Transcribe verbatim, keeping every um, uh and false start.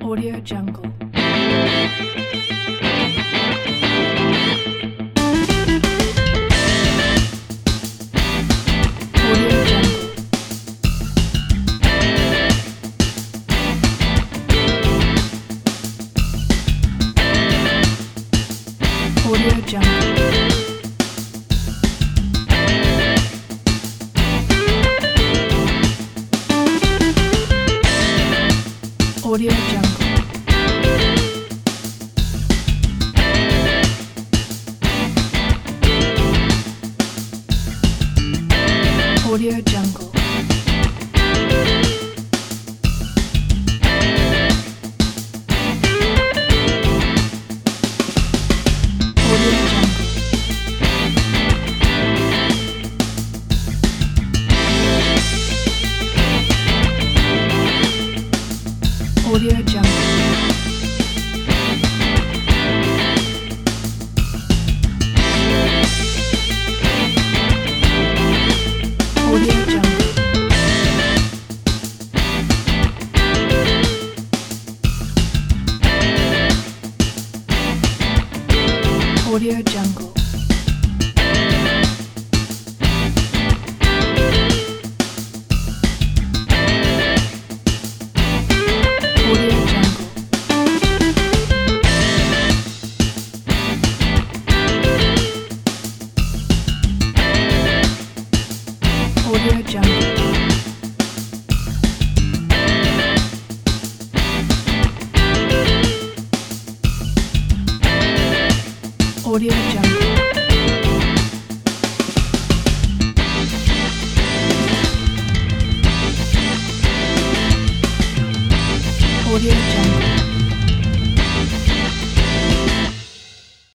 Audio Jungle. Audio Jungle. Audio Jungle. Audio Jungle. Audio Jungle. Audio Jungle. Audio Jungle. Audio Jungle. Audio Jungle. Audio Jungle. Audio Jungle.